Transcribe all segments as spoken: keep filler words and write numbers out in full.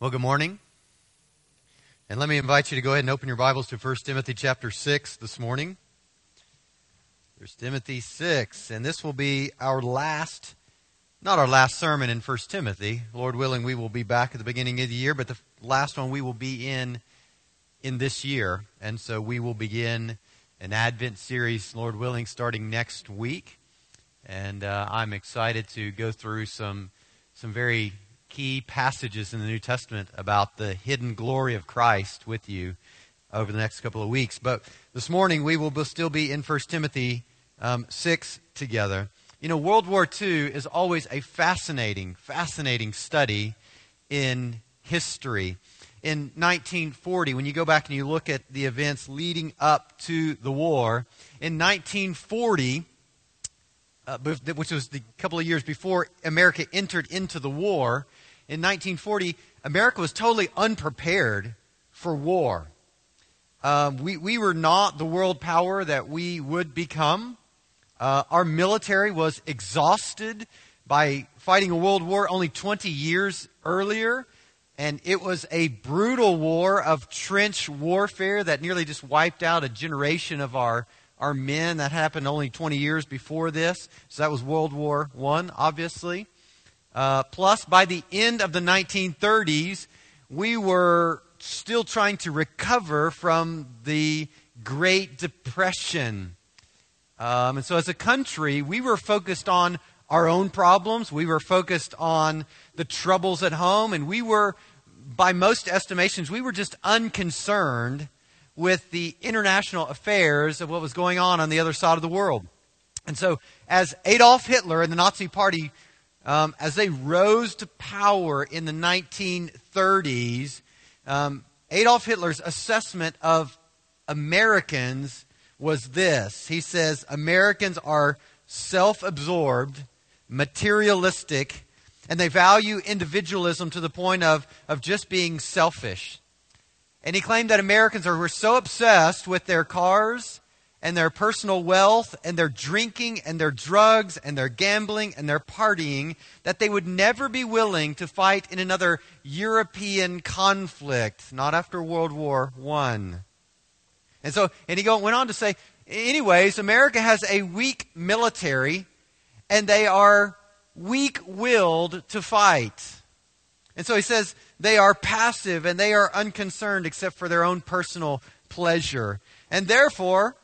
Well, good morning. And let me invite you to go ahead and open your Bibles to First Timothy chapter six this morning. First Timothy six. And this will be our last, not our last sermon in First Timothy. Lord willing, we will be back at the beginning of the year, but the last one we will be in in this year. And so we will begin an Advent series, Lord willing, starting next week. And uh, I'm excited to go through some some very key passages in the New Testament about the hidden glory of Christ with you over the next couple of weeks. But this morning we will still be in First Timothy um, six together. You know, World War Two is always a fascinating, fascinating study in history. In nineteen forty, when you go back and you look at the events leading up to the war, in nineteen forty, uh, which was the couple of years before America entered into the war, in nineteen forty, America was totally unprepared for war. Um, we, we were not the world power that we would become. Uh, our military was exhausted by fighting a world war only twenty years earlier. And it was a brutal war of trench warfare that nearly just wiped out a generation of our, our men. That happened only twenty years before this. So that was World War One, obviously. Uh, plus, by the end of the nineteen thirties, we were still trying to recover from the Great Depression. Um, and so as a country, we were focused on our own problems. We were focused on the troubles at home. And we were, by most estimations, we were just unconcerned with the international affairs of what was going on on the other side of the world. And so as Adolf Hitler and the Nazi Party Um, as they rose to power in the nineteen thirties, um, Adolf Hitler's assessment of Americans was this. He says, Americans are self-absorbed, materialistic, and they value individualism to the point of, of just being selfish. And he claimed that Americans are were so obsessed with their cars and their personal wealth and their drinking and their drugs and their gambling and their partying that they would never be willing to fight in another European conflict, not after World War One. And so, and he go, went on to say, anyways, America has a weak military and they are weak-willed to fight. And so he says they are passive and they are unconcerned except for their own personal pleasure. And therefore,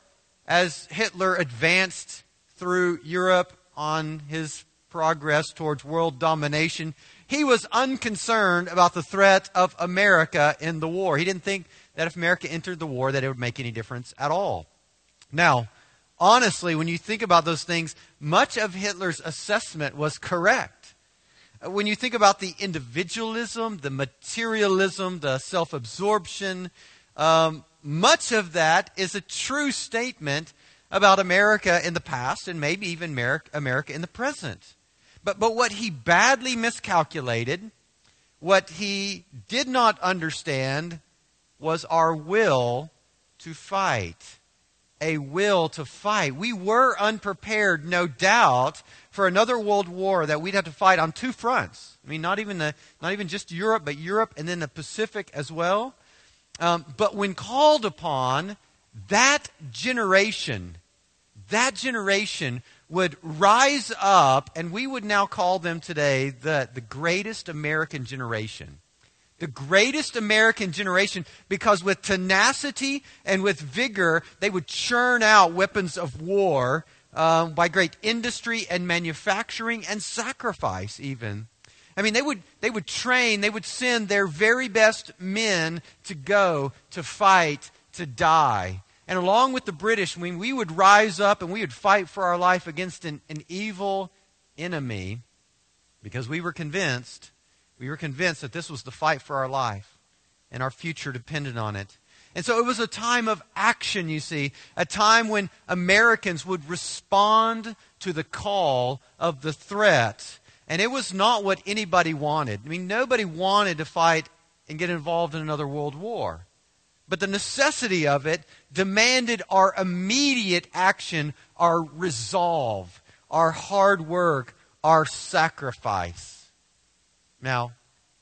as Hitler advanced through Europe on his progress towards world domination, he was unconcerned about the threat of America in the war. He didn't think that if America entered the war that it would make any difference at all. Now, honestly, when you think about those things, much of Hitler's assessment was correct. When you think about the individualism, the materialism, the self-absorption, um, much of that is a true statement about America in the past and maybe even America in the present. But, but what he badly miscalculated, what he did not understand was our will to fight. A will to fight. We were unprepared, no doubt, for another world war that we'd have to fight on two fronts. I mean, not even the, not even just Europe, but Europe and then the Pacific as well. Um, but when called upon, that generation, that generation would rise up, and we would now call them today the, the greatest American generation. The greatest American generation, because with tenacity and with vigor, they would churn out weapons of war uh, by great industry and manufacturing and sacrifice even. I mean, they would they would train, they would send their very best men to go, to fight, to die. And along with the British, I mean, we would rise up and we would fight for our life against an, an evil enemy because we were convinced, we were convinced that this was the fight for our life and our future depended on it. And so it was a time of action, you see, a time when Americans would respond to the call of the threat. And it was not what anybody wanted. I mean, nobody wanted to fight and get involved in another world war. But the necessity of it demanded our immediate action, our resolve, our hard work, our sacrifice. Now,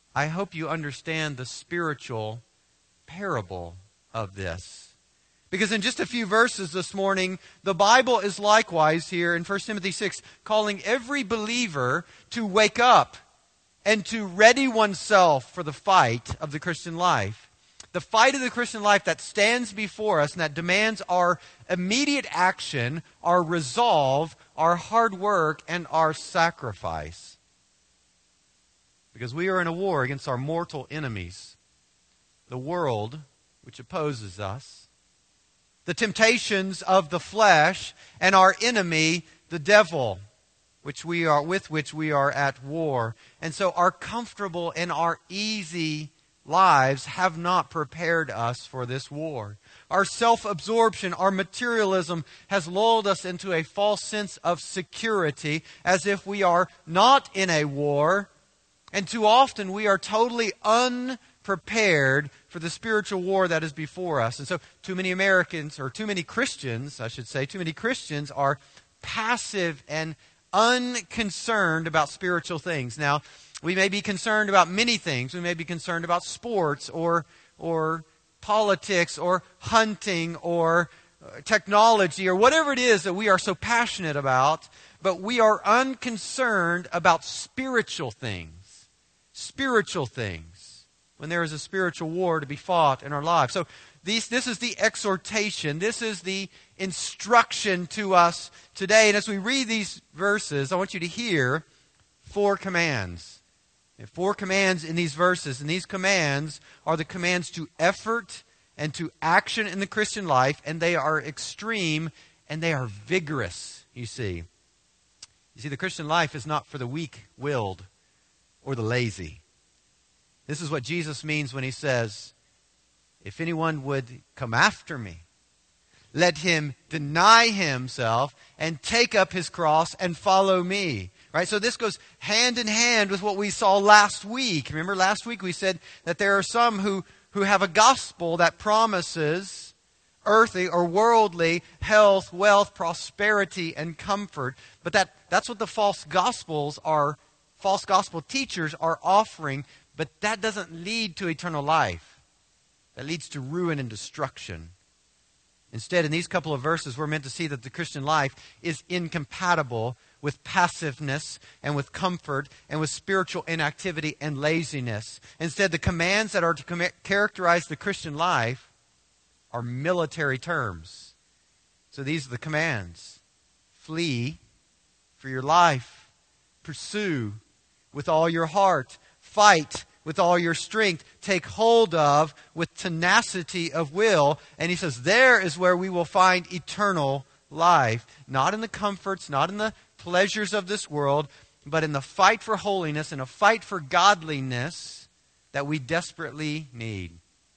I hope you understand the spiritual parable of this. Because in just a few verses this morning, the Bible is likewise here in First Timothy six calling every believer to wake up and to ready oneself for the fight of the Christian life. The fight of the Christian life that stands before us and that demands our immediate action, our resolve, our hard work, and our sacrifice. Because we are in a war against our mortal enemies, the world, which opposes us, the temptations of the flesh, and our enemy, the devil, which we are with which we are at war. And so our comfortable and our easy lives have not prepared us for this war. Our self-absorption, our materialism has lulled us into a false sense of security, as if we are not in a war. And too often we are totally unprepared for the spiritual war that is before us. And so too many Americans, or too many Christians, I should say, too many Christians are passive and unconcerned about spiritual things. Now, we may be concerned about many things. We may be concerned about sports or or politics or hunting or technology or whatever it is that we are so passionate about, but we are unconcerned about spiritual things. Spiritual things. When there is a spiritual war to be fought in our lives. So these, this is the exhortation. This is the instruction to us today. And as we read these verses, I want you to hear four commands. Four commands in these verses. And these commands are the commands to effort and to action in the Christian life. And they are extreme and they are vigorous, you see. You see, the Christian life is not for the weak-willed or the lazy. This is what Jesus means when he says, if anyone would come after me, let him deny himself and take up his cross and follow me. Right? So this goes hand in hand with what we saw last week. Remember last week we said that there are some who, who have a gospel that promises earthly or worldly health, wealth, prosperity, and comfort. But that, that's what the false gospels are, false gospel teachers are offering. But that doesn't lead to eternal life. That leads to ruin and destruction. Instead, in these couple of verses, we're meant to see that the Christian life is incompatible with passiveness and with comfort and with spiritual inactivity and laziness. Instead, the commands that are to com- characterize the Christian life are military terms. So these are the commands. Flee for your life. Pursue with all your heart. Fight with all your strength. Take hold of with tenacity of will. And he says there is where we will find eternal life. Not in the comforts, not in the pleasures of this world, but in the fight for holiness and a fight for godliness that we desperately need.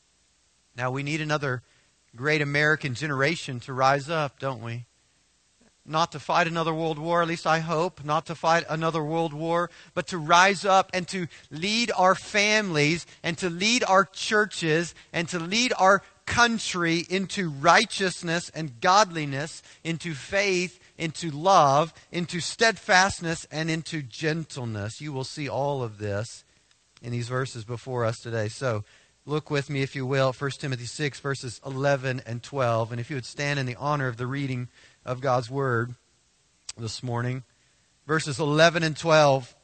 Now we need another great American generation to rise up, don't we? Not to fight another world war, at least I hope, not to fight another world war, but to rise up and to lead our families and to lead our churches and to lead our country into righteousness and godliness, into faith, into love, into steadfastness, and into gentleness. You will see all of this in these verses before us today. So look with me, if you will, First Timothy six, verses eleven and twelve. And if you would stand in the honor of the reading of God's Word this morning. Verses eleven and twelve.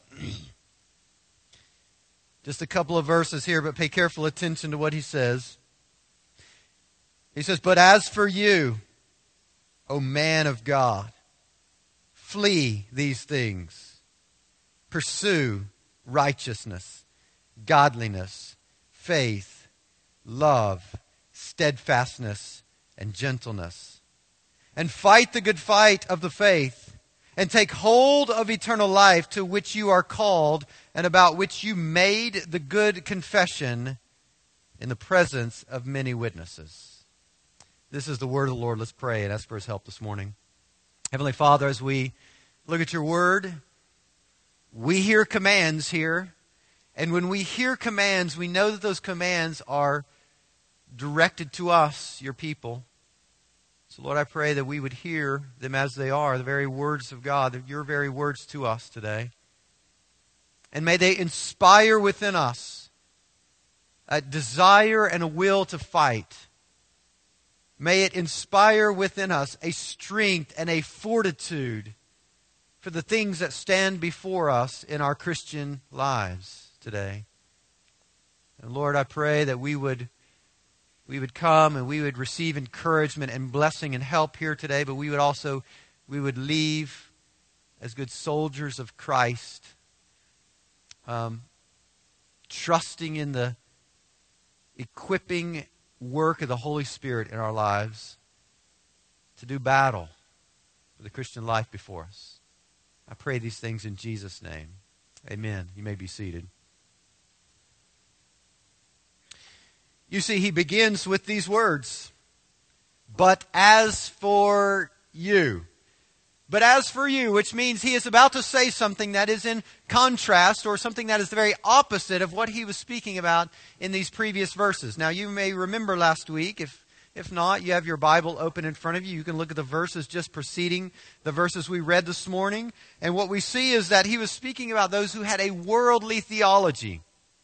Just a couple of verses here, but pay careful attention to what he says. He says, but as for you, O man of God, flee these things. Pursue righteousness, godliness, faith, love, steadfastness, and gentleness. And fight the good fight of the faith, and take hold of eternal life to which you are called, and about which you made the good confession in the presence of many witnesses. This is the word of the Lord. Let's pray and ask for His help this morning. Heavenly Father, as we look at your word, we hear commands here. And when we hear commands, we know that those commands are directed to us, your people. So Lord, I pray that we would hear them as they are, the very words of God, your very words to us today. And may they inspire within us a desire and a will to fight. May it inspire within us a strength and a fortitude for the things that stand before us in our Christian lives today. And Lord, I pray that we would we would come and we would receive encouragement and blessing and help here today, but we would also we would leave as good soldiers of Christ, um, trusting in the equipping work of the Holy Spirit in our lives to do battle for the Christian life before us. I pray these things in Jesus' name. Amen. You may be seated. You see, he begins with these words, "But as for you." But as for you, which means he is about to say something that is in contrast or something that is the very opposite of what he was speaking about in these previous verses. Now, you may remember last week, if if not, you have your Bible open in front of you. You can look at the verses just preceding the verses we read this morning. And what we see is that he was speaking about those who had a worldly theology.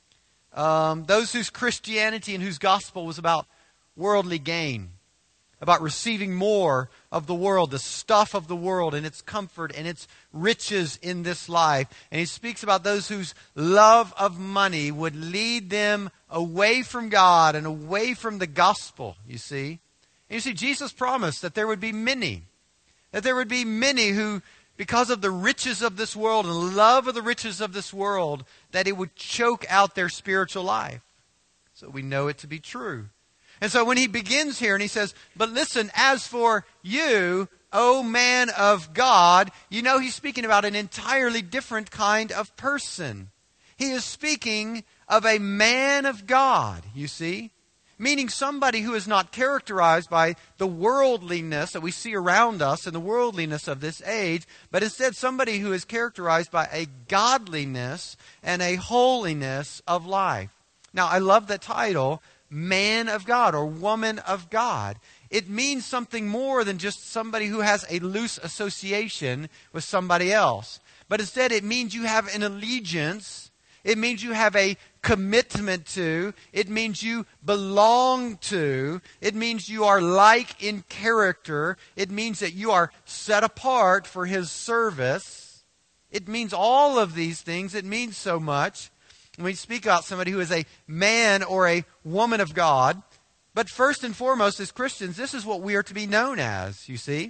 Um, those whose Christianity and whose gospel was about worldly gain, about receiving more of the world, the stuff of the world and its comfort and its riches in this life. And he speaks about those whose love of money would lead them away from God and away from the gospel, you see. And you see, Jesus promised that there would be many, that there would be many who, because of the riches of this world and love of the riches of this world, that it would choke out their spiritual life. So we know it to be true. And so when he begins here and he says, "But listen, as for you, O man of God," you know he's speaking about an entirely different kind of person. He is speaking of a man of God, you see. Meaning somebody who is not characterized by the worldliness that we see around us and the worldliness of this age, but instead somebody who is characterized by a godliness and a holiness of life. Now, I love the title, Man of God or Woman of God. It means something more than just somebody who has a loose association with somebody else. But instead it means you have an allegiance. It means you have a commitment to. It means you belong to. It means you are like in character. It means that you are set apart for His service. It means all of these things. It means so much. When we speak about somebody who is a man or a woman of God, but first and foremost as Christians, this is what we are to be known as, you see.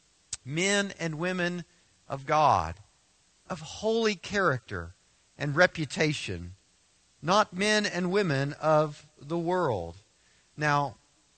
Men and women of God, of holy character and reputation, not men and women of the world. Now,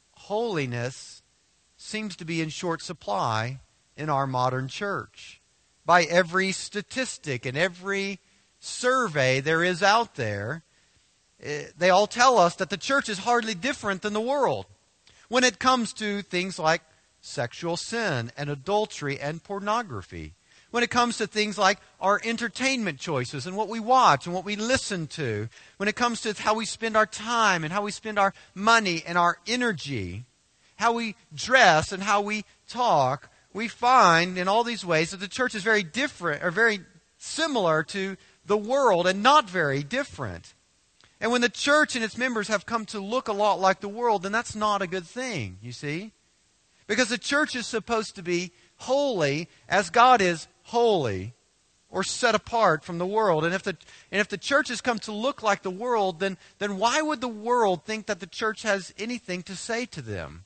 holiness seems to be in short supply in our modern church. By every statistic and every survey there is out there, they all tell us that the church is hardly different than the world when it comes to things like sexual sin and adultery and pornography. When it comes to things like our entertainment choices and what we watch and what we listen to. When it comes to how we spend our time and how we spend our money and our energy. How we dress and how we talk. We find in all these ways that the church is very different or very similar to the world and not very different. And when the church and its members have come to look a lot like the world, then that's not a good thing, you see. Because the church is supposed to be holy as God is holy, or set apart from the world. And if the and if the church has come to look like the world, then, then why would the world think that the church has anything to say to them?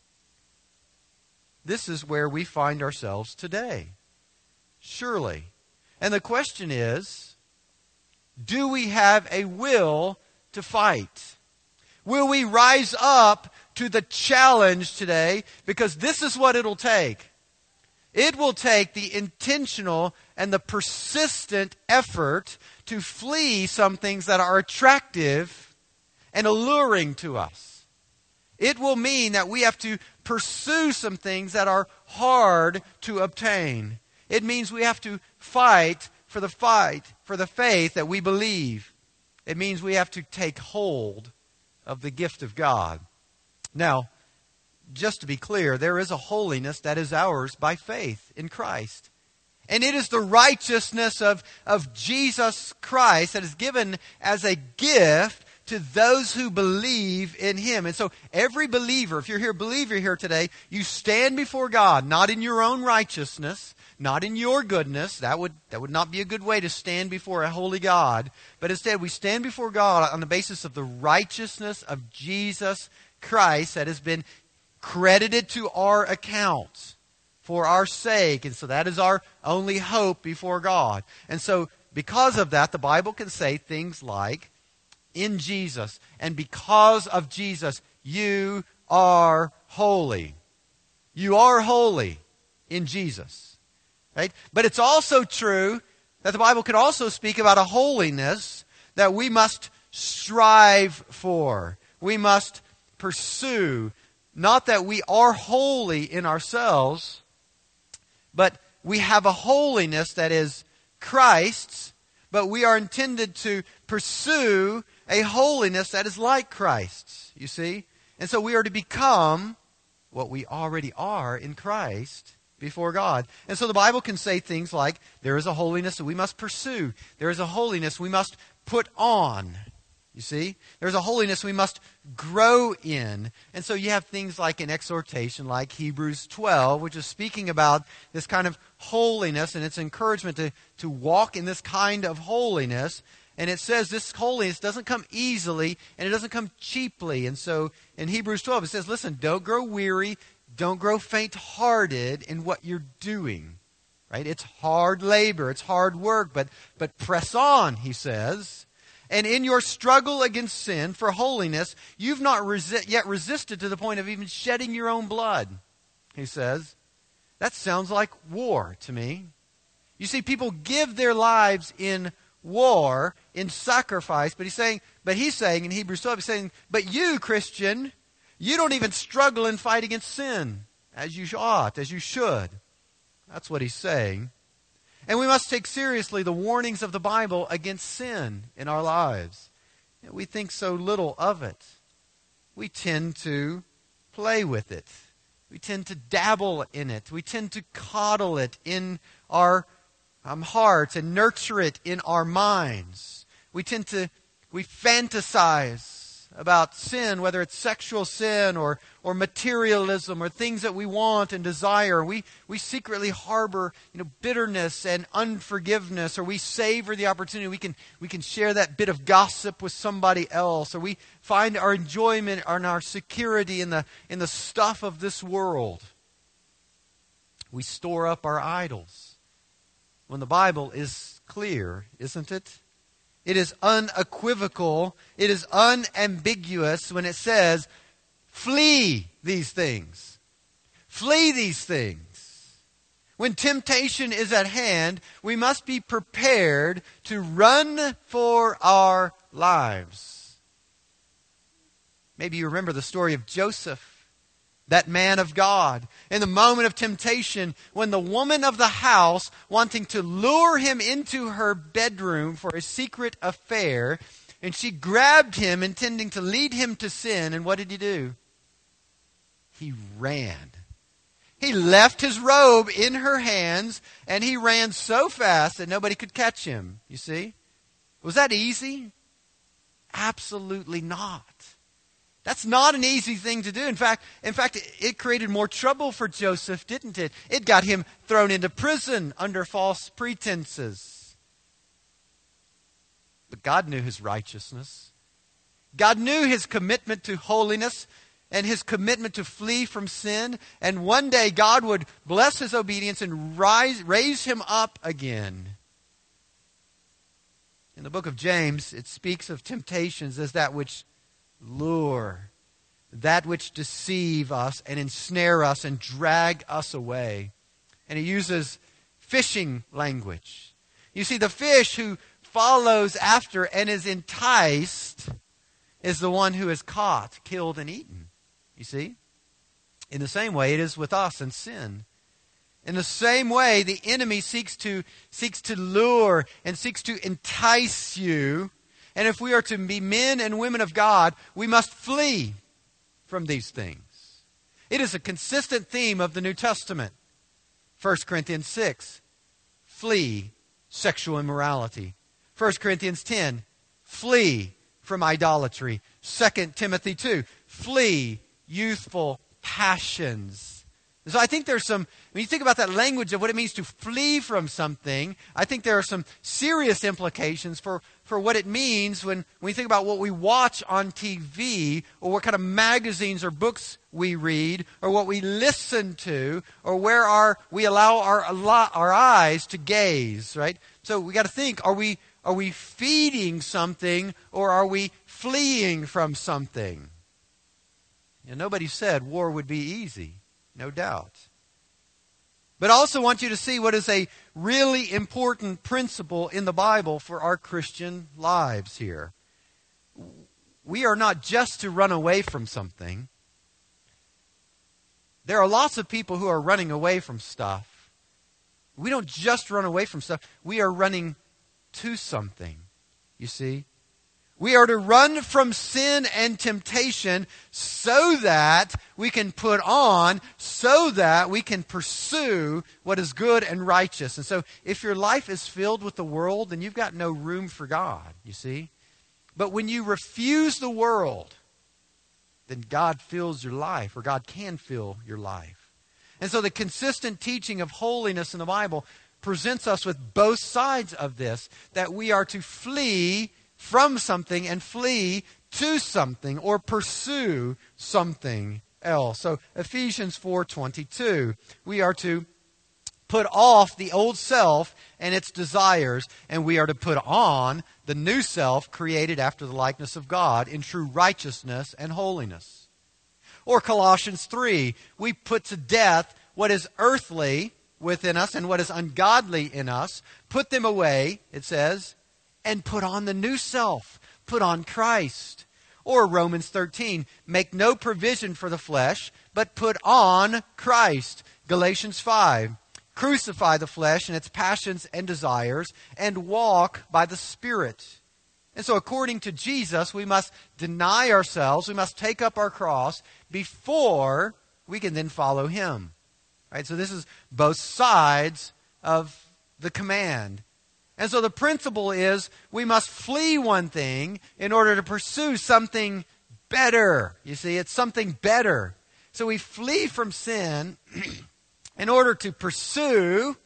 This is where we find ourselves today. Surely. And the question is, do we have a will to fight? Will we rise up to the challenge today? Because this is what it'll take. It will take the intentional and the persistent effort to flee some things that are attractive and alluring to us. It will mean that we have to pursue some things that are hard to obtain. It means we have to fight for the fight, for the faith that we believe. It means we have to take hold of the gift of God. Now, just to be clear, there is a holiness that is ours by faith in Christ. And it is the righteousness of, of Jesus Christ that is given as a gift to those who believe in Him. And so every believer, if you're here, believer here today, you stand before God, not in your own righteousness, not in your goodness. That would, that would not be a good way to stand before a holy God. But instead, we stand before God on the basis of the righteousness of Jesus Christ that has been credited to our account for our sake. And so that is our only hope before God. And so because of that, the Bible can say things like, in Jesus, and because of Jesus, you are holy. You are holy in Jesus. Right? But it's also true that the Bible can also speak about a holiness that we must strive for. We must pursue. Not that we are holy in ourselves, but we have a holiness that is Christ's, but we are intended to pursue a holiness that is like Christ's, you see? And so we are to become what we already are in Christ before God. And so the Bible can say things like, there is a holiness that we must pursue. There is a holiness we must put on. You see? There's a holiness we must grow in. And so you have things like an exhortation like Hebrews twelve, which is speaking about this kind of holiness and its encouragement to, to walk in this kind of holiness. And it says this holiness doesn't come easily and it doesn't come cheaply. And so in Hebrews twelve it says, listen, don't grow weary, don't grow faint-hearted in what you're doing. Right? It's hard labor, it's hard work, but, but press on, he says. And in your struggle against sin for holiness, you've not resi- yet resisted to the point of even shedding your own blood, he says. That sounds like war to me. You see, people give their lives in war, in sacrifice, but he's saying, but he's saying in Hebrews twelve, he's saying, but you, Christian, you don't even struggle and fight against sin as you ought, as you should. That's what he's saying. And we must take seriously the warnings of the Bible against sin in our lives. We think so little of it. We tend to play with it. We tend to dabble in it. We tend to coddle it in our um, hearts and nurture it in our minds. We tend to, we fantasize about sin, whether it's sexual sin or, or materialism or things that we want and desire. We, we secretly harbor, you know, bitterness and unforgiveness, or we savor the opportunity. We can, we can share that bit of gossip with somebody else, or we find our enjoyment and our security in the, in the stuff of this world. We store up our idols. When the Bible is clear, isn't it? It is unequivocal, it is unambiguous when it says, flee these things. Flee these things. When temptation is at hand, we must be prepared to run for our lives. Maybe you remember the story of Joseph, that man of God. In the moment of temptation, when the woman of the house, wanting to lure him into her bedroom for a secret affair, and she grabbed him, intending to lead him to sin, and what did he do? He ran. He left his robe in her hands, and he ran so fast that nobody could catch him. You see? Was that easy? Absolutely not. That's not an easy thing to do. In fact, in fact, it created more trouble for Joseph, didn't it? It got him thrown into prison under false pretenses. But God knew his righteousness. God knew his commitment to holiness and his commitment to flee from sin. And one day God would bless his obedience and rise, raise him up again. In the book of James, it speaks of temptations as that which lure, that which deceive us and ensnare us and drag us away. And he uses fishing language. You see, the fish who follows after and is enticed is the one who is caught, killed, and eaten. You see? In the same way, it is with us and sin. In the same way, the enemy seeks to, seeks to lure and seeks to entice you. And if we are to be men and women of God, we must flee from these things. It is a consistent theme of the New Testament. First Corinthians six, flee sexual immorality. First Corinthians ten, flee from idolatry. Second Timothy two, flee youthful passions. So I think there's some, when you think about that language of what it means to flee from something, I think there are some serious implications for, for what it means when, when you think about what we watch on T V, or what kind of magazines or books we read, or what we listen to, or where our, we allow our, our eyes to gaze, right? So we got to think, are we, are we feeding something, or are we fleeing from something? You know, nobody said war would be easy. No doubt. But I also want you to see what is a really important principle in the Bible for our Christian lives here. We are not just to run away from something. There are lots of people who are running away from stuff. We don't just run away from stuff. We are running to something, you see. We are to run from sin and temptation so that we can put on, so that we can pursue what is good and righteous. And so if your life is filled with the world, then you've got no room for God, you see. But when you refuse the world, then God fills your life, or God can fill your life. And so the consistent teaching of holiness in the Bible presents us with both sides of this, that we are to flee from something and flee to something, or pursue something else. So Ephesians four twenty-two, we are to put off the old self and its desires, and we are to put on the new self created after the likeness of God in true righteousness and holiness. Or Colossians three, we put to death what is earthly within us and what is ungodly in us, put them away, it says, and put on the new self. Put on Christ. Or Romans thirteen, make no provision for the flesh, but put on Christ. Galatians five, crucify the flesh and its passions and desires, and walk by the Spirit. And so according to Jesus, we must deny ourselves, we must take up our cross before we can then follow Him. Right? So this is both sides of the command. And so the principle is we must flee one thing in order to pursue something better. You see, it's something better. So we flee from sin in order to pursue.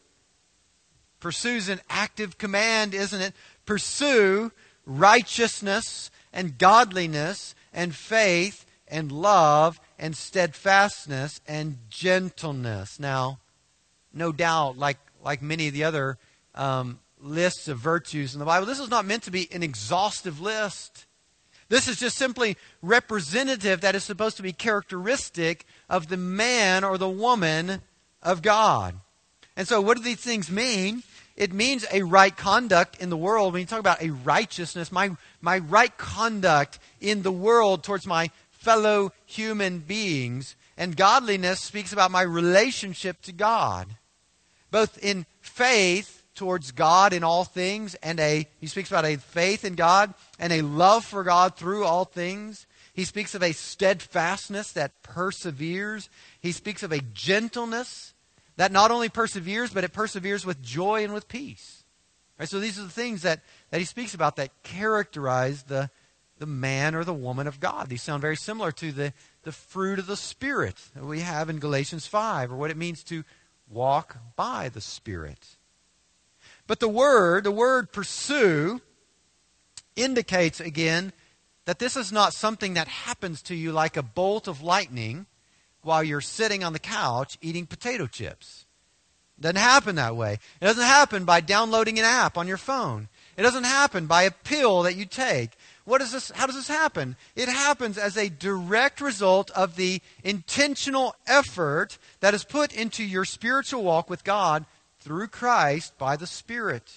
Pursue's an active command, isn't it? Pursue righteousness and godliness and faith and love and steadfastness and gentleness. Now, no doubt, like, like many of the other um, lists of virtues in the Bible, this is not meant to be an exhaustive list. This is just simply representative, that is supposed to be characteristic of the man or the woman of God. And so what do these things mean? It means a right conduct in the world. When you talk about a righteousness, my, my right conduct in the world towards my fellow human beings. And godliness speaks about my relationship to God, both in faith towards God in all things, and a, he speaks about a faith in God and a love for God through all things. He speaks of a steadfastness that perseveres. He speaks of a gentleness that not only perseveres, but it perseveres with joy and with peace. Right, so these are the things that, that he speaks about that characterize the, the man or the woman of God. These sound very similar to the, the fruit of the Spirit that we have in Galatians five, or what it means to walk by the Spirit. But the word, the word pursue, indicates again that this is not something that happens to you like a bolt of lightning while you're sitting on the couch eating potato chips. It doesn't happen that way. It doesn't happen by downloading an app on your phone. It doesn't happen by a pill that you take. What is this? How does this happen? It happens as a direct result of the intentional effort that is put into your spiritual walk with God through Christ by the Spirit.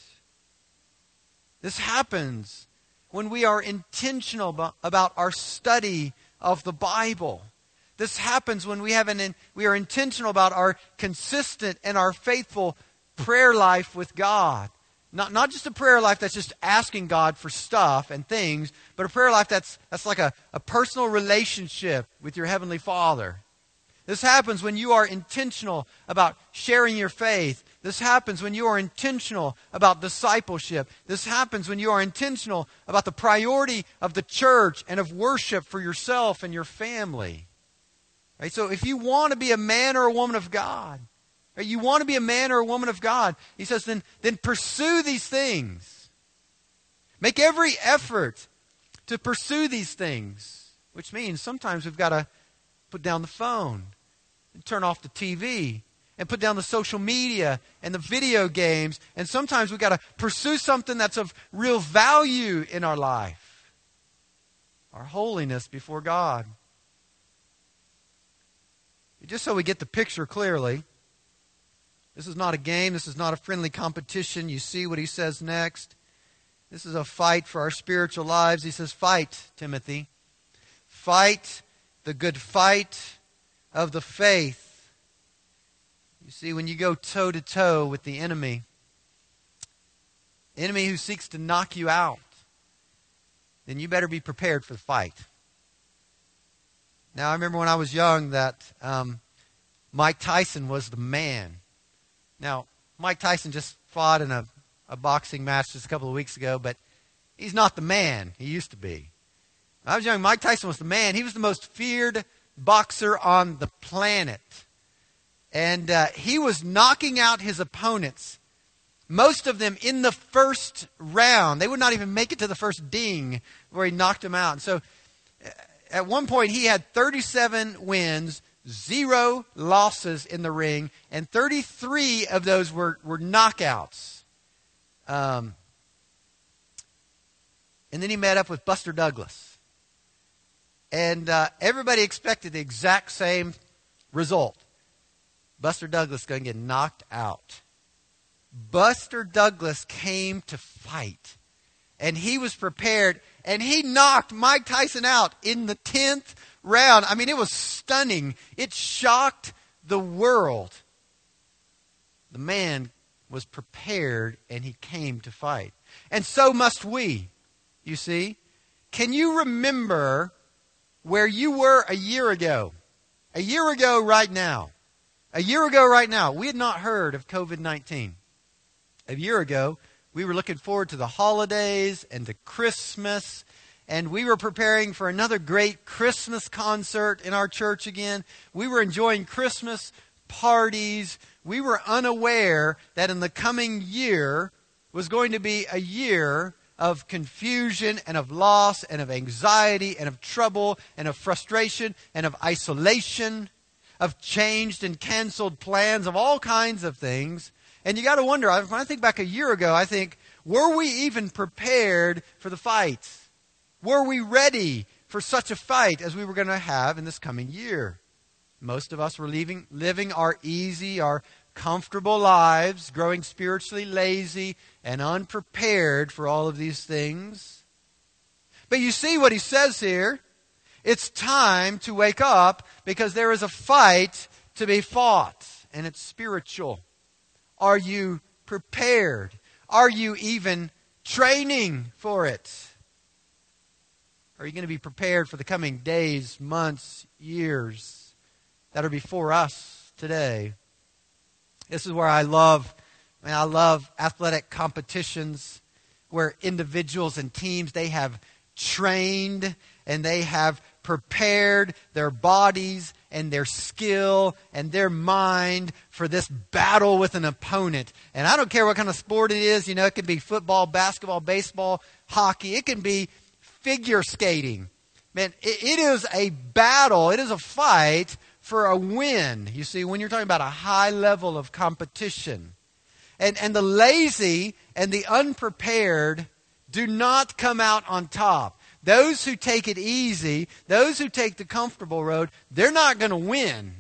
This happens when we are intentional about our study of the Bible. This happens when we have an we are intentional about our consistent and our faithful prayer life with God. Not, not just a prayer life that's just asking God for stuff and things, but a prayer life that's, that's like a, a personal relationship with your Heavenly Father. This happens when you are intentional about sharing your faith. This happens when you are intentional about discipleship. This happens when you are intentional about the priority of the church and of worship for yourself and your family. Right? So if you want to be a man or a woman of God, right, you want to be a man or a woman of God, he says, then, then pursue these things. Make every effort to pursue these things, which means sometimes we've got to put down the phone and turn off the T V and put down the social media and the video games. And sometimes we've got to pursue something that's of real value in our life. Our holiness before God. Just so we get the picture clearly, this is not a game. This is not a friendly competition. You see what he says next. This is a fight for our spiritual lives. He says, fight, Timothy. Fight the good fight of the faith. You see, when you go toe-to-toe with the enemy, enemy who seeks to knock you out, then you better be prepared for the fight. Now, I remember when I was young that um, Mike Tyson was the man. Now, Mike Tyson just fought in a, a boxing match just a couple of weeks ago, but he's not the man he used to be. When I was young, Mike Tyson was the man. He was the most feared boxer on the planet. And uh, he was knocking out his opponents, most of them in the first round. They would not even make it to the first ding where he knocked them out. And so at one point he had thirty-seven wins, zero losses in the ring, and thirty-three of those were, were knockouts. Um, and then he met up with Buster Douglas. And uh, everybody expected the exact same result. Buster Douglas going to get knocked out. Buster Douglas came to fight. And he was prepared. And he knocked Mike Tyson out in the tenth round. I mean, it was stunning. It shocked the world. The man was prepared and he came to fight. And so must we, you see. Can you remember where you were a year ago? A year ago right now. A year ago right now. We had not heard of covid nineteen. A year ago, we were looking forward to the holidays and to Christmas. And we were preparing for another great Christmas concert in our church again. We were enjoying Christmas parties. We were unaware that in the coming year was going to be a year of confusion and of loss and of anxiety and of trouble and of frustration and of isolation, of changed and canceled plans, of all kinds of things. And you got to wonder, when I think back a year ago, I think, were we even prepared for the fight? Were we ready for such a fight as we were going to have in this coming year? Most of us were leaving, living our easy, our comfortable lives, growing spiritually lazy and unprepared for all of these things. But you see what he says here. It's time to wake up because there is a fight to be fought, and it's spiritual. Are you prepared? Are you even training for it? Are you going to be prepared for the coming days, months, years that are before us today? This is where I love, I mean, I love athletic competitions where individuals and teams, they have trained and they have prepared their bodies and their skill and their mind for this battle with an opponent. And I don't care what kind of sport it is. You know, it could be football, basketball, baseball, hockey. It can be figure skating. Man, it, it is a battle. It is a fight for a win. You see, when you're talking about a high level of competition. And, and the lazy and the unprepared do not come out on top. Those who take it easy, those who take the comfortable road, they're not going to win.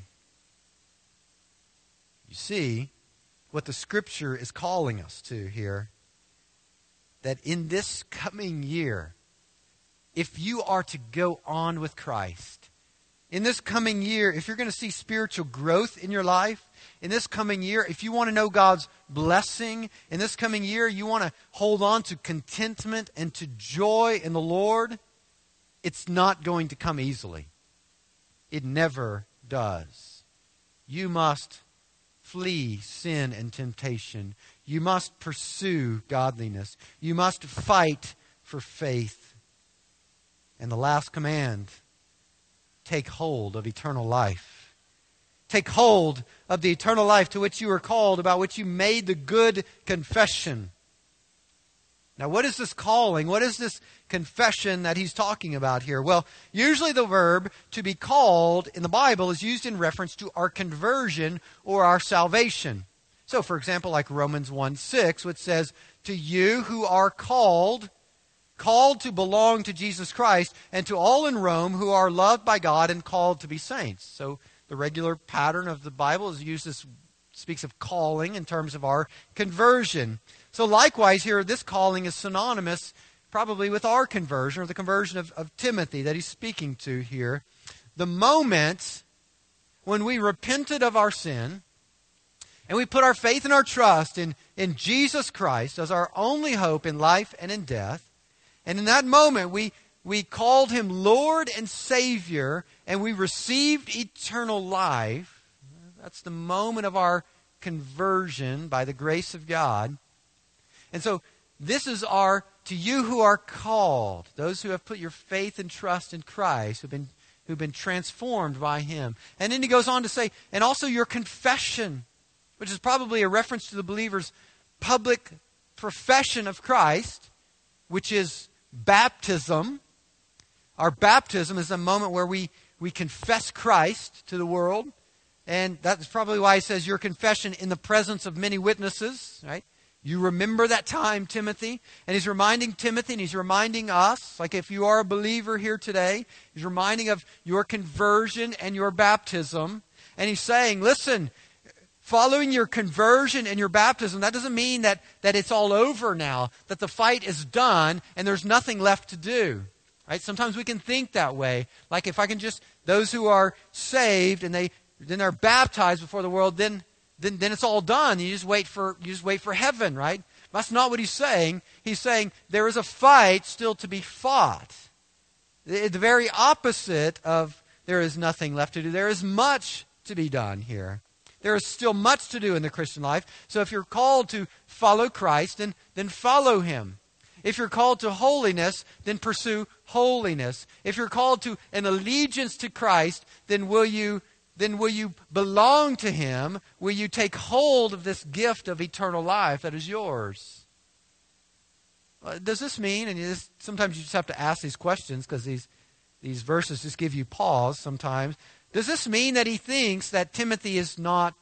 You see what the Scripture is calling us to here. That in this coming year, if you are to go on with Christ, in this coming year, if you're going to see spiritual growth in your life, in this coming year, if you want to know God's blessing, in this coming year, you want to hold on to contentment and to joy in the Lord, it's not going to come easily. It never does. You must flee sin and temptation. You must pursue godliness. You must fight for faith. And the last command, take hold of eternal life. Take hold of the eternal life to which you were called, about which you made the good confession. Now, what is this calling? What is this confession that he's talking about here? Well, usually the verb to be called in the Bible is used in reference to our conversion or our salvation. So, for example, like Romans one six, which says, to you who are called, called to belong to Jesus Christ, and to all in Rome who are loved by God and called to be saints. So the regular pattern of the Bible is used as, speaks of calling in terms of our conversion. So likewise here, this calling is synonymous probably with our conversion, or the conversion of, of Timothy that he's speaking to here. The moment when we repented of our sin, and we put our faith and our trust in, in Jesus Christ as our only hope in life and in death, and in that moment we, we called Him Lord and Savior, and we received eternal life. That's the moment of our conversion by the grace of God. And so this is our, to you who are called, those who have put your faith and trust in Christ, who've been, who've been transformed by Him. And then he goes on to say, and also your confession, which is probably a reference to the believer's public profession of Christ, which is baptism. Our baptism is a moment where we, we confess Christ to the world. And that's probably why he says your confession in the presence of many witnesses, right? You remember that time, Timothy. And he's reminding Timothy and he's reminding us, like if you are a believer here today, he's reminding of your conversion and your baptism. And he's saying, listen, following your conversion and your baptism, that doesn't mean that, that it's all over now, that the fight is done and there's nothing left to do. Right? Sometimes we can think that way. Like if I can just, those who are saved and they then they're baptized before the world, then Then, then it's all done. You just wait for you just wait for heaven, right? That's not what he's saying. He's saying there is a fight still to be fought. The, the very opposite of there is nothing left to do. There is much to be done here. There is still much to do in the Christian life. So if you're called to follow Christ, then, then follow Him. If you're called to holiness, then pursue holiness. If you're called to an allegiance to Christ, then will you then will you belong to Him? Will you take hold of this gift of eternal life that is yours? Does this mean, and you just, sometimes you just have to ask these questions because these, these verses just give you pause sometimes. Does this mean that he thinks that Timothy is not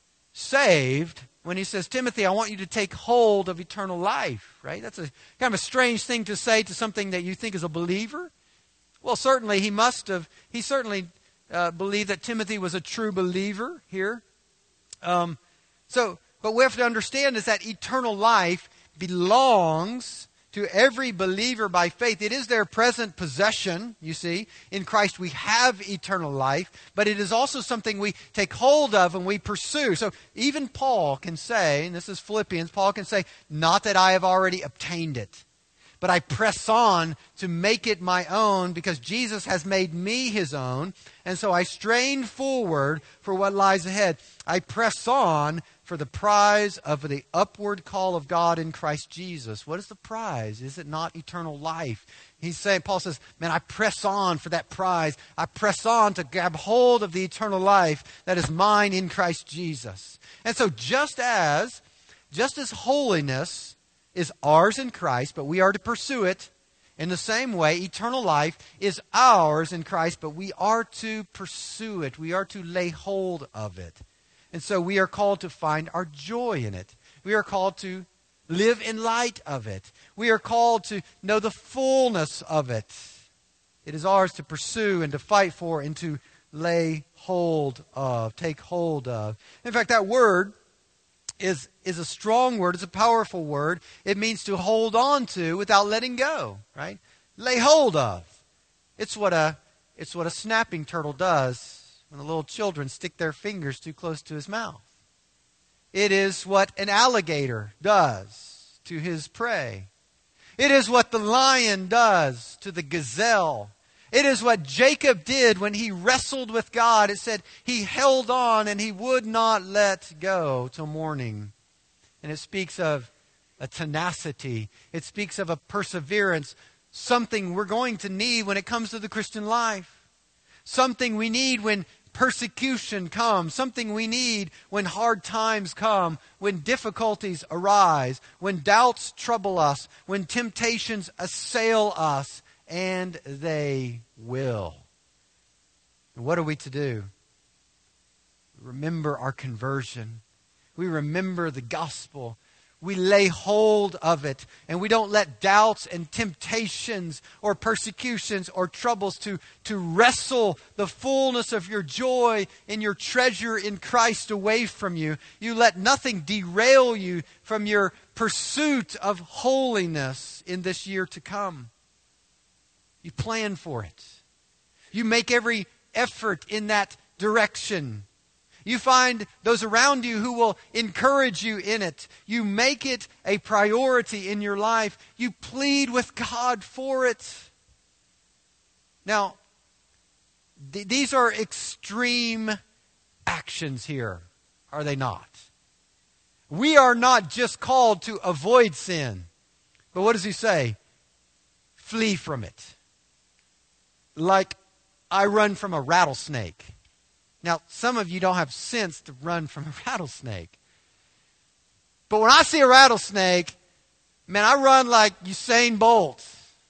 saved when he says, Timothy, I want you to take hold of eternal life, right? That's a kind of a strange thing to say to something that you think is a believer. Well, certainly he must have, he certainly Uh, believe that Timothy was a true believer here. Um, so, but we have to understand is that eternal life belongs to every believer by faith. It is their present possession, you see. In Christ we have eternal life, but it is also something we take hold of and we pursue. So even Paul can say, and this is Philippians, Paul can say, not that I have already obtained it, but I press on to make it my own because Jesus has made me His own. And so I strain forward for what lies ahead. I press on for the prize of the upward call of God in Christ Jesus. What is the prize? Is it not eternal life? He's saying, Paul says, man, I press on for that prize. I press on to grab hold of the eternal life that is mine in Christ Jesus. And so just as, just as holiness is ours in Christ, but we are to pursue it. In the same way, eternal life is ours in Christ, but we are to pursue it. We are to lay hold of it. And so we are called to find our joy in it. We are called to live in light of it. We are called to know the fullness of it. It is ours to pursue and to fight for and to lay hold of, take hold of. In fact, that word is is a strong word. It's a powerful word. It means to hold on to without letting go, right? Lay hold of. It's what a it's what a snapping turtle does when the little children stick their fingers too close to his mouth. It is what an alligator does to his prey. It is what the lion does to the gazelle. It is what Jacob did when he wrestled with God. It said he held on and he would not let go till morning. And it speaks of a tenacity. It speaks of a perseverance, something we're going to need when it comes to the Christian life. Something we need when persecution comes. Something we need when hard times come, when difficulties arise, when doubts trouble us, when temptations assail us. And they will. And what are we to do? Remember our conversion. We remember the gospel. We lay hold of it. And we don't let doubts and temptations or persecutions or troubles to, to wrestle the fullness of your joy and your treasure in Christ away from you. You let nothing derail you from your pursuit of holiness in this year to come. You plan for it. You make every effort in that direction. You find those around you who will encourage you in it. You make it a priority in your life. You plead with God for it. Now, th- these are extreme actions here, are they not? We are not just called to avoid sin. But what does he say? Flee from it. Like I run from a rattlesnake. Now, some of you don't have sense to run from a rattlesnake. But when I see a rattlesnake, man, I run like Usain Bolt.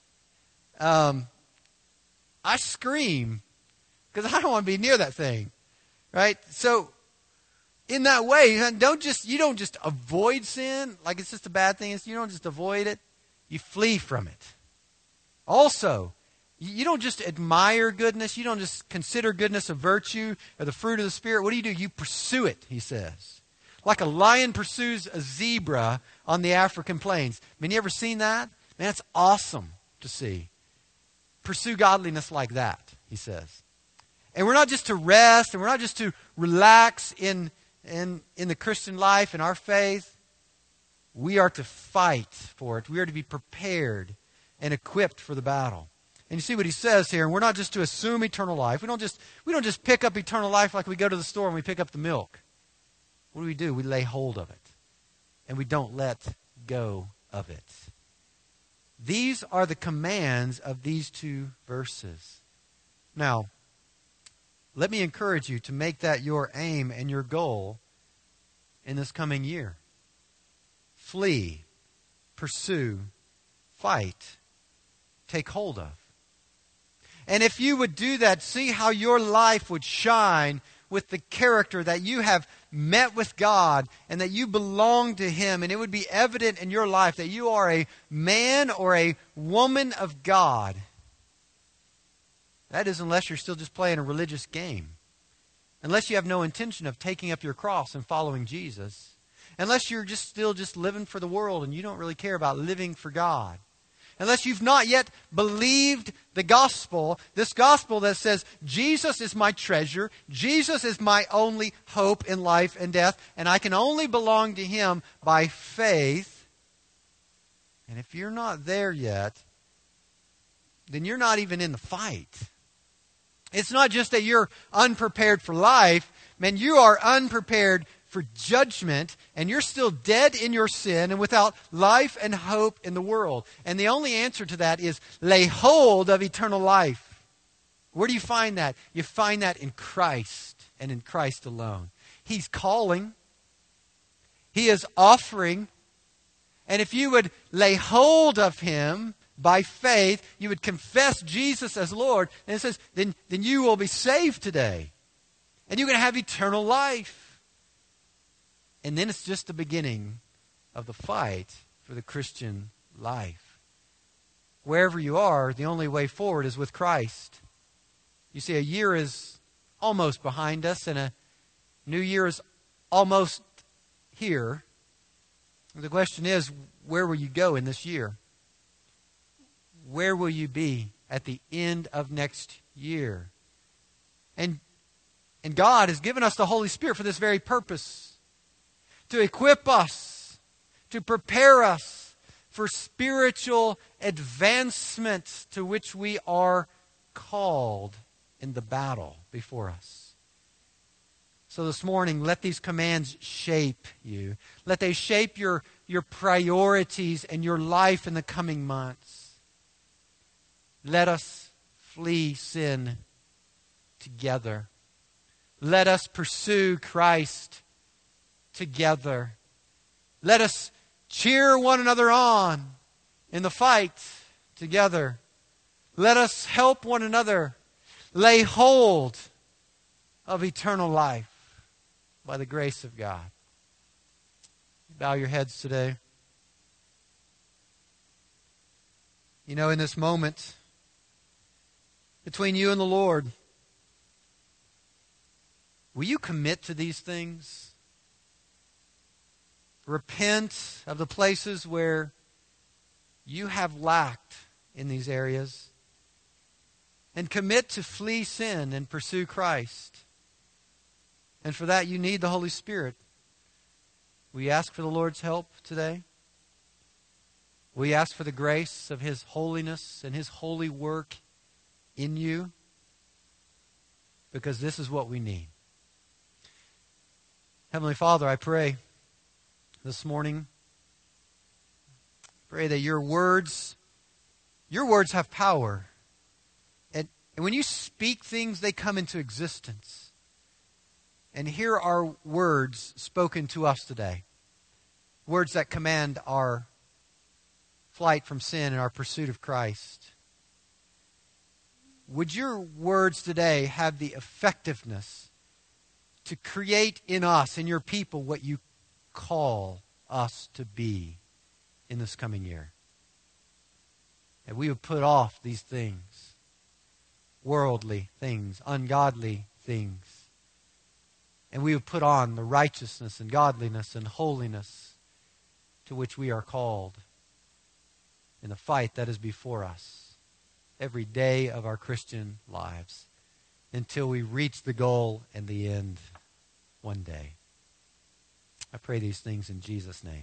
Um, I scream because I don't want to be near that thing, right? So, in that way, don't just you don't just avoid sin like it's just a bad thing. You don't just avoid it; you flee from it. Also, you don't just admire goodness. You don't just consider goodness a virtue or the fruit of the Spirit. What do you do? You pursue it, he says. Like a lion pursues a zebra on the African plains. I mean, you ever seen that? Man, that's awesome to see. Pursue godliness like that, he says. And we're not just to rest, and we're not just to relax in, in, in the Christian life, in our faith. We are to fight for it. We are to be prepared and equipped for the battle. And you see what he says here, and we're not just to assume eternal life. We don't just we don't just pick up eternal life like we go to the store and we pick up the milk. What do we do? We lay hold of it. And we don't let go of it. These are the commands of these two verses. Now, let me encourage you to make that your aim and your goal in this coming year. Flee, pursue, fight, take hold of. And if you would do that, see how your life would shine with the character that you have met with God and that you belong to Him. And it would be evident in your life that you are a man or a woman of God. That is, unless you're still just playing a religious game. Unless you have no intention of taking up your cross and following Jesus. Unless you're just still just living for the world and you don't really care about living for God. Unless you've not yet believed the gospel, this gospel that says, Jesus is my treasure, Jesus is my only hope in life and death, and I can only belong to Him by faith. And if you're not there yet, then you're not even in the fight. It's not just that you're unprepared for life, man, you are unprepared for judgment, and you're still dead in your sin and without life and hope in the world. And the only answer to that is lay hold of eternal life. Where do you find that? You find that in Christ and in Christ alone. He's calling. He is offering. And if you would lay hold of Him by faith, you would confess Jesus as Lord, and it says, then, then you will be saved today. And you're going to have eternal life. And then it's just the beginning of the fight for the Christian life. Wherever you are, the only way forward is with Christ. You see, a year is almost behind us, and a new year is almost here. The question is, where will you go in this year? Where will you be at the end of next year? And, and God has given us the Holy Spirit for this very purpose. To equip us, to prepare us for spiritual advancement to which we are called in the battle before us. So this morning, let these commands shape you. Let they shape your, your priorities and your life in the coming months. Let us flee sin together. Let us pursue Christ together. Let us cheer one another on in the fight together. Let us help one another lay hold of eternal life by the grace of God. Bow your heads today. You know, in this moment between you and the Lord, will you commit to these things? Repent of the places where you have lacked in these areas. And commit to flee sin and pursue Christ. And for that you need the Holy Spirit. We ask for the Lord's help today. We ask for the grace of His holiness and His holy work in you. Because this is what we need. Heavenly Father, I pray this morning, pray that your words, your words have power. And, and when you speak things, they come into existence. And here are words spoken to us today. Words that command our flight from sin and our pursuit of Christ. Would your words today have the effectiveness to create in us, in your people, what you call us to be in this coming year? That we would put off these things, worldly things, ungodly things, and we would put on the righteousness and godliness and holiness to which we are called in the fight that is before us every day of our Christian lives until we reach the goal and the end one day. I pray these things in Jesus' name.